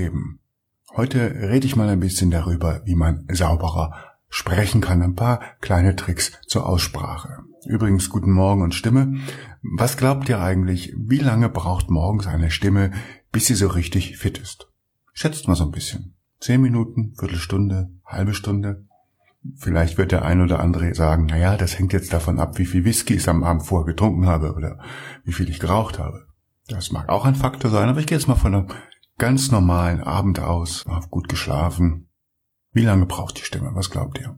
Leben. Heute rede ich mal ein bisschen darüber, wie man sauberer sprechen kann. Ein paar kleine Tricks zur Aussprache. Übrigens, guten Morgen und Stimme. Was glaubt ihr eigentlich, wie lange braucht morgens eine Stimme, bis sie so richtig fit ist? Schätzt mal so ein bisschen. 10 Minuten, Viertelstunde, halbe Stunde? Vielleicht wird der ein oder andere sagen, naja, das hängt jetzt davon ab, wie viel Whisky ich am Abend vorher getrunken habe oder wie viel ich geraucht habe. Das mag auch ein Faktor sein, aber ich gehe jetzt mal von einem ganz normalen Abend aus, habe gut geschlafen. Wie lange braucht die Stimme? Was glaubt ihr?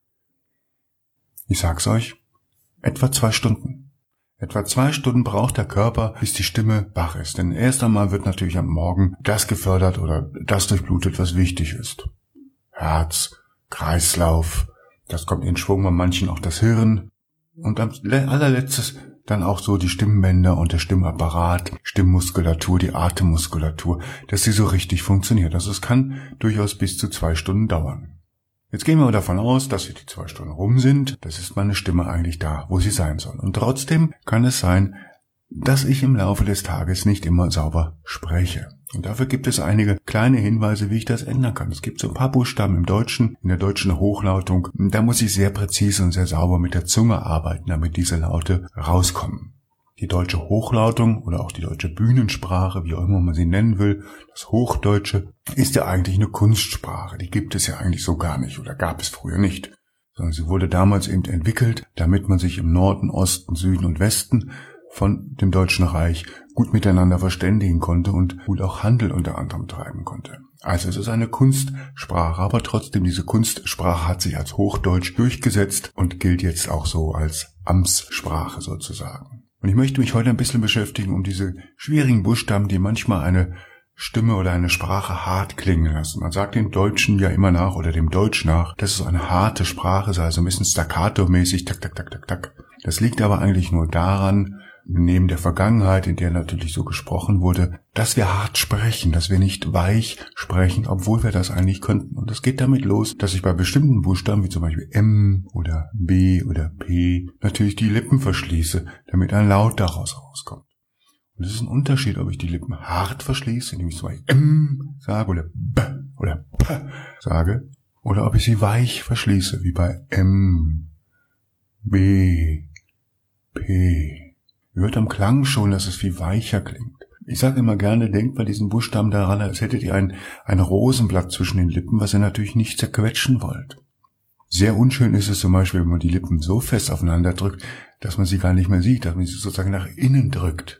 Ich sag's euch, etwa 2 Stunden. Etwa 2 Stunden braucht der Körper, bis die Stimme wach ist. Denn erst einmal wird natürlich am Morgen das gefördert oder das durchblutet, was wichtig ist. Herz, Kreislauf, das kommt in Schwung, bei manchen auch das Hirn. Und am allerletztes dann auch so die Stimmbänder und der Stimmapparat, Stimmmuskulatur, die Atemmuskulatur, dass sie so richtig funktioniert. Also es kann durchaus bis zu 2 Stunden dauern. Jetzt gehen wir davon aus, dass die 2 Stunden rum sind. Das ist meine Stimme eigentlich da, wo sie sein soll. Und trotzdem kann es sein, dass ich im Laufe des Tages nicht immer sauber spreche. Und dafür gibt es einige kleine Hinweise, wie ich das ändern kann. Es gibt so ein paar Buchstaben im Deutschen, in der deutschen Hochlautung. Da muss ich sehr präzise und sehr sauber mit der Zunge arbeiten, damit diese Laute rauskommen. Die deutsche Hochlautung oder auch die deutsche Bühnensprache, wie auch immer man sie nennen will, das Hochdeutsche, ist ja eigentlich eine Kunstsprache. Die gibt es ja eigentlich so gar nicht oder gab es früher nicht. Sondern sie wurde damals eben entwickelt, damit man sich im Norden, Osten, Süden und Westen von dem Deutschen Reich gut miteinander verständigen konnte und gut auch Handel unter anderem treiben konnte. Also es ist eine Kunstsprache, aber trotzdem diese Kunstsprache hat sich als Hochdeutsch durchgesetzt und gilt jetzt auch so als Amtssprache sozusagen. Und ich möchte mich heute ein bisschen beschäftigen um diese schwierigen Buchstaben, die manchmal eine Stimme oder eine Sprache hart klingen lassen. Man sagt dem Deutschen ja immer nach oder dem Deutsch nach, dass es eine harte Sprache sei, also ein bisschen staccato-mäßig, tak, tak, tak, tak, tak. Das liegt aber eigentlich nur daran, neben der Vergangenheit, in der natürlich so gesprochen wurde, dass wir hart sprechen, dass wir nicht weich sprechen, obwohl wir das eigentlich könnten. Und das geht damit los, dass ich bei bestimmten Buchstaben, wie zum Beispiel M oder B oder P, natürlich die Lippen verschließe, damit ein Laut daraus rauskommt. Und es ist ein Unterschied, ob ich die Lippen hart verschließe, indem ich zum Beispiel M sage oder B oder P sage, oder ob ich sie weich verschließe, wie bei M, B, P. Ihr hört am Klang schon, dass es viel weicher klingt. Ich sage immer gerne, denkt bei diesen Buchstaben daran, als hättet ihr ein Rosenblatt zwischen den Lippen, was ihr natürlich nicht zerquetschen wollt. Sehr unschön ist es zum Beispiel, wenn man die Lippen so fest aufeinander drückt, dass man sie gar nicht mehr sieht, dass man sie sozusagen nach innen drückt.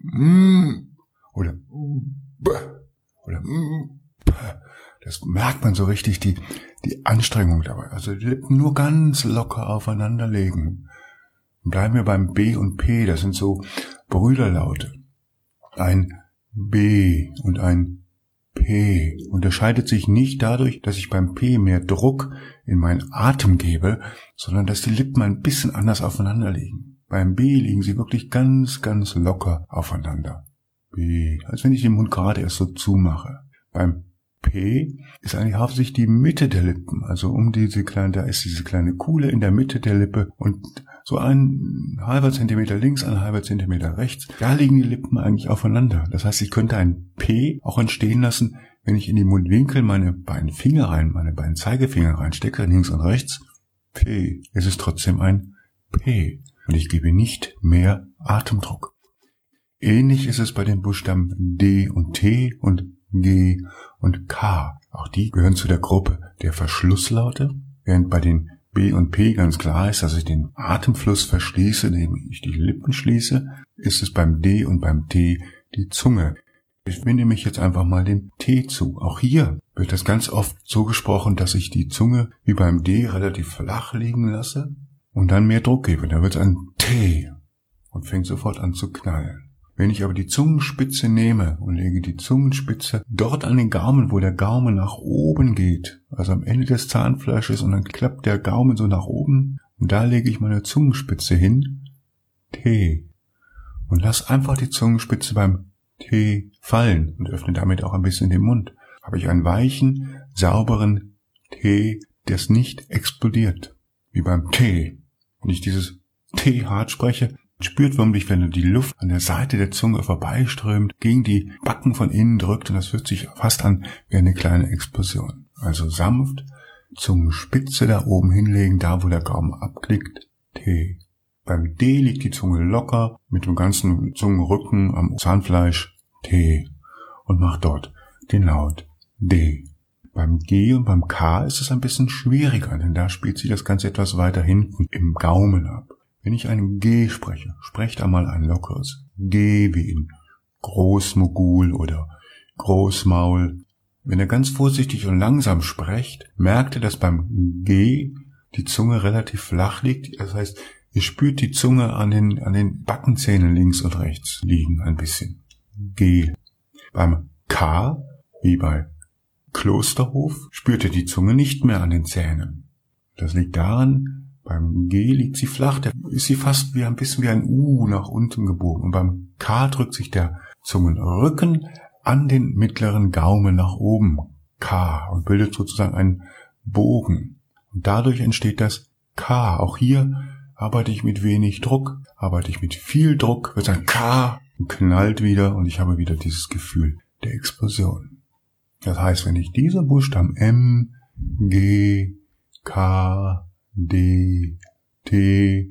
Oder B oder P. Das merkt man so richtig, die Anstrengung dabei. Also die Lippen nur ganz locker aufeinander legen. Bleiben wir beim B und P, das sind so Brüderlaute. Ein B und ein P unterscheidet sich nicht dadurch, dass ich beim P mehr Druck in meinen Atem gebe, sondern dass die Lippen ein bisschen anders aufeinander liegen. Beim B liegen sie wirklich ganz, ganz locker aufeinander. B, als wenn ich den Mund gerade erst so zumache. Beim P ist eigentlich hauptsächlich die Mitte der Lippen, also da ist diese kleine Kuhle in der Mitte der Lippe und so ein halber Zentimeter links, ein halber Zentimeter rechts, da liegen die Lippen eigentlich aufeinander. Das heißt, ich könnte ein P auch entstehen lassen, wenn ich in die Mundwinkel meine beiden Zeigefinger reinstecke, links und rechts. P, es ist trotzdem ein P und ich gebe nicht mehr Atemdruck. Ähnlich ist es bei den Buchstaben D und T und G und K. Auch die gehören zu der Gruppe der Verschlusslaute, während bei den B und P ganz klar ist, dass ich den Atemfluss verschließe, indem ich die Lippen schließe, ist es beim D und beim T die Zunge. Ich wende mich jetzt einfach mal dem T zu. Auch hier wird das ganz oft so gesprochen, dass ich die Zunge wie beim D relativ flach liegen lasse und dann mehr Druck gebe. Dann wird es ein T und fängt sofort an zu knallen. Wenn ich aber die Zungenspitze nehme und lege die Zungenspitze dort an den Gaumen, wo der Gaumen nach oben geht, also am Ende des Zahnfleisches, und dann klappt der Gaumen so nach oben und da lege ich meine Zungenspitze hin, T, und lass einfach die Zungenspitze beim T fallen und öffne damit auch ein bisschen den Mund. Habe ich einen weichen, sauberen T, das nicht explodiert, wie beim T. Wenn ich dieses T hart spreche, Spürt förmlich, wenn die Luft an der Seite der Zunge vorbeiströmt, gegen die Backen von innen drückt und das fühlt sich fast an wie eine kleine Explosion. Also sanft, Zungenspitze da oben hinlegen, da wo der Gaumen abklickt, T. Beim D liegt die Zunge locker, mit dem ganzen Zungenrücken am Zahnfleisch, T. Und macht dort den Laut D. Beim G und beim K ist es ein bisschen schwieriger, denn da spielt sich das Ganze etwas weiter hinten im Gaumen ab. Wenn ich ein G spreche, sprecht einmal ein lockeres G wie in Großmogul oder Großmaul. Wenn ihr ganz vorsichtig und langsam sprecht, merkt ihr, dass beim G die Zunge relativ flach liegt. Das heißt, ihr spürt die Zunge an den Backenzähnen links und rechts liegen ein bisschen. G. Beim K, wie bei Klosterhof, spürt ihr die Zunge nicht mehr an den Zähnen. Das liegt daran, beim G liegt sie flach, da ist sie fast wie ein bisschen wie ein U nach unten gebogen. Und beim K drückt sich der Zungenrücken an den mittleren Gaumen nach oben, K, und bildet sozusagen einen Bogen. Und dadurch entsteht das K. Auch hier arbeite ich mit wenig Druck, arbeite ich mit viel Druck, wird ein K und knallt wieder und ich habe wieder dieses Gefühl der Explosion. Das heißt, wenn ich diese Buchstaben M, G, K, D, T,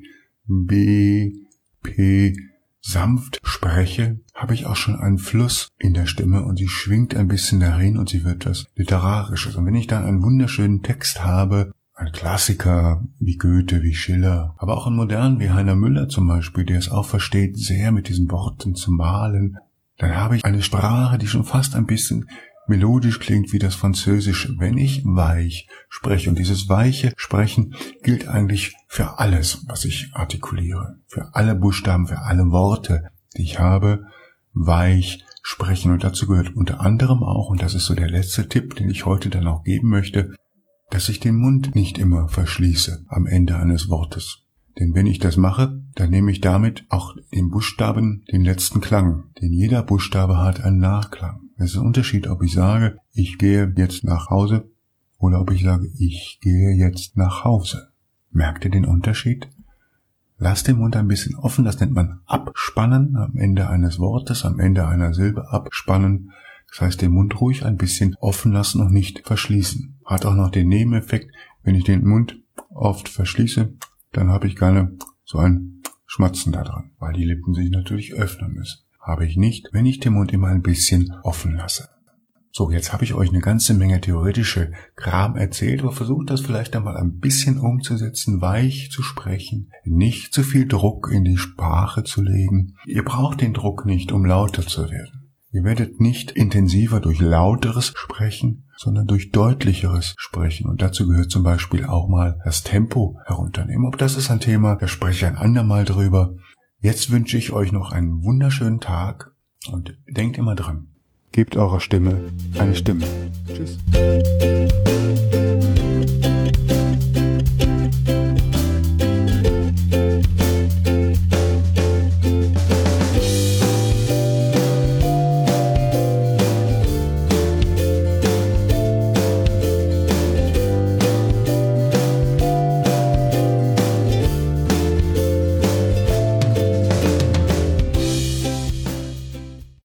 B, P sanft spreche, habe ich auch schon einen Fluss in der Stimme und sie schwingt ein bisschen dahin und sie wird was Literarisches. Und wenn ich dann einen wunderschönen Text habe, ein Klassiker wie Goethe, wie Schiller, aber auch einen modernen wie Heiner Müller zum Beispiel, der es auch versteht, sehr mit diesen Worten zu malen, dann habe ich eine Sprache, die schon fast ein bisschen melodisch klingt wie das Französische, wenn ich weich spreche. Und dieses weiche Sprechen gilt eigentlich für alles, was ich artikuliere. Für alle Buchstaben, für alle Worte, die ich habe, weich sprechen. Und dazu gehört unter anderem auch, und das ist so der letzte Tipp, den ich heute dann auch geben möchte, dass ich den Mund nicht immer verschließe am Ende eines Wortes. Denn wenn ich das mache, dann nehme ich damit auch den Buchstaben den letzten Klang. Denn jeder Buchstabe hat einen Nachklang. Es ist ein Unterschied, ob ich sage, ich gehe jetzt nach Hause oder ob ich sage, ich gehe jetzt nach Hause. Merkt ihr den Unterschied? Lasst den Mund ein bisschen offen, das nennt man abspannen, am Ende eines Wortes, am Ende einer Silbe abspannen. Das heißt, den Mund ruhig ein bisschen offen lassen und nicht verschließen. Hat auch noch den Nebeneffekt, wenn ich den Mund oft verschließe, dann habe ich gerne so ein Schmatzen da dran, weil die Lippen sich natürlich öffnen müssen. Habe ich nicht, wenn ich den Mund immer ein bisschen offen lasse. So, jetzt habe ich euch eine ganze Menge theoretische Kram erzählt, aber versucht das vielleicht einmal ein bisschen umzusetzen, weich zu sprechen, nicht zu viel Druck in die Sprache zu legen. Ihr braucht den Druck nicht, um lauter zu werden. Ihr werdet nicht intensiver durch lauteres Sprechen, sondern durch deutlicheres Sprechen. Und dazu gehört zum Beispiel auch mal das Tempo herunternehmen. Ob das ist ein Thema, da spreche ich ein andermal drüber. Jetzt wünsche ich euch noch einen wunderschönen Tag und denkt immer dran. Gebt eurer Stimme eine Stimme. Tschüss.